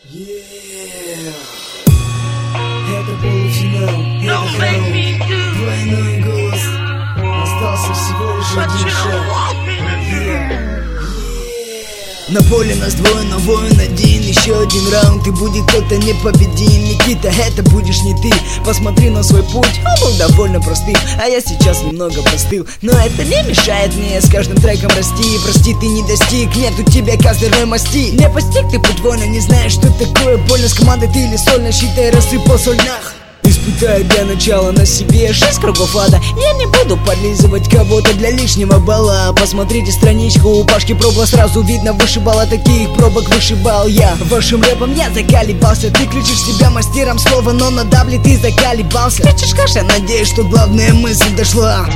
Это полуфинал, это финал. Двойной голос. Остался всего лишь один шаг. На поле нас двое, но воин один. Еще один раунд и будет кто-то непобедим. Никита, это будешь не ты. Посмотри на свой путь, он был довольно простым, а я сейчас немного простыл. Но это не мешает мне с каждым треком расти. Прости, ты не достиг, нет у тебя козырной масти. Не постиг ты путь воина, не знаешь, что такое больно. С командой ты или сольно, считай, рассыпал соль нах. Испытаю для начала на себе 6 кругов ада. Я не буду подлизывать кого-то для лишнего балла. Посмотрите страничку у Пашки Пробла, сразу видно вышибала. Таких пробок вышибал я. Вашим рэпом я заколебался. Ты кричишь себя мастером слова, но на дабле ты заколебался. Кричишь каша, надеюсь, что главная мысль дошла.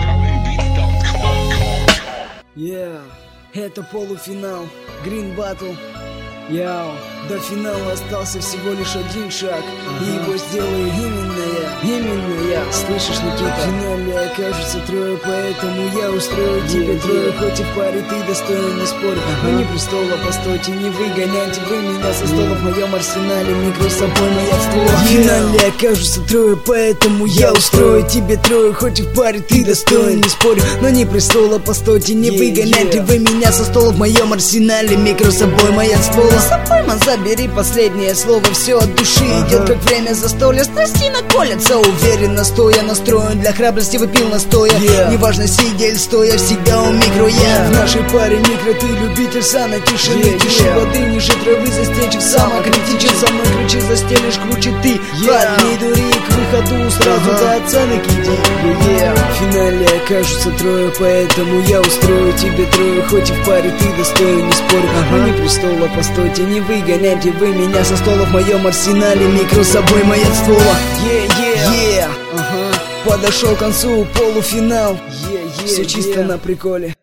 Это полуфинал, Green Battle. До финала остался всего лишь один шаг, и его сделаю именно я. Слышишь, Никита? В финале окажется трое, поэтому я устрою тебе трое. Хоть и в паре ты достоин, не спорь. Но не престола, постойте, не выгоняйте вы меня со стола. В моем арсенале микро собой моя ствола. В финале окажется трое, поэтому я устрою тебе трое. Хоть и в паре ты достоин, не спорь. Но не престола, постойте, не выгоняйте вы меня со стола. В моем арсенале микро собой моя ствола. Сапойман, забери последнее слово, все от души идет, как время застолья. Страсти наколятся, уверенно стоя, настроен для храбрости, выпил настоя. Неважно, сидя или стоя, всегда у микро я. В нашей паре микро ты любитель сана, тишины, тише воды, ниже травы, застенчив, самокритичен. Со мной ключи застелишь, круче ты. Ладно, не дури, к выходу сразу до оценок иди. В финале окажутся трое, поэтому я устрою тебе трое. Хоть и в паре ты достоин, не спорь. Но не престола, постойте, не выгоняйте вы меня со стола. В моем арсенале микро собой моя ствола. Подошел к концу полуфинал. Все чисто на приколе.